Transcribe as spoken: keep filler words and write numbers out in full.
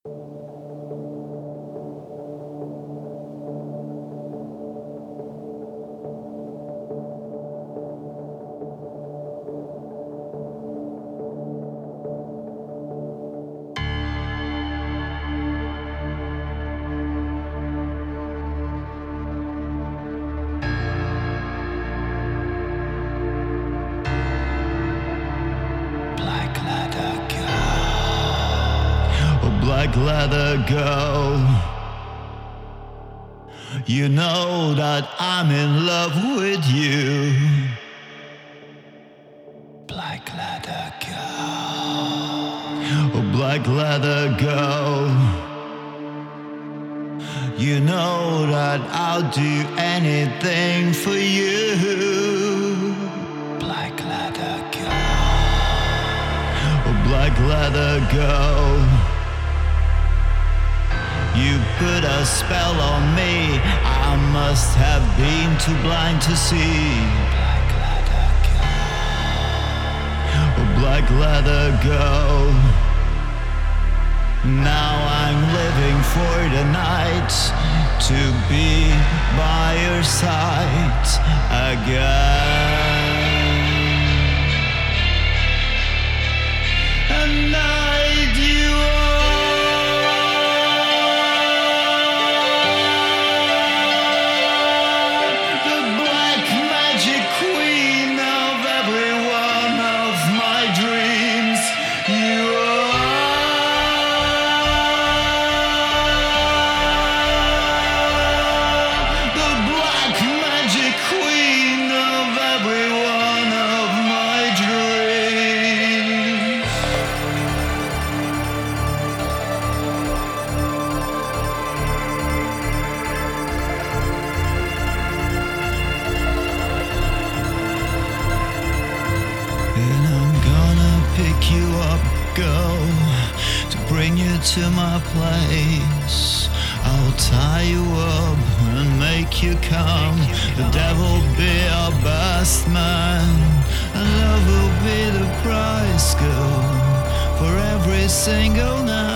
Black leather girl, you know that I'm in love with you. Black leather girl, oh black leather girl, you know that I'll do anything for you. Black leather girl, oh black leather girl, you put a spell on me, I must have been too blind to see. Black leather girl, oh black leather girl, now I'm living for the night to be by your side again. And night you pick you up, girl, to bring you to my place. I'll tie you up and make you come. The devil be our best man, and love will be the price, girl, for every single night.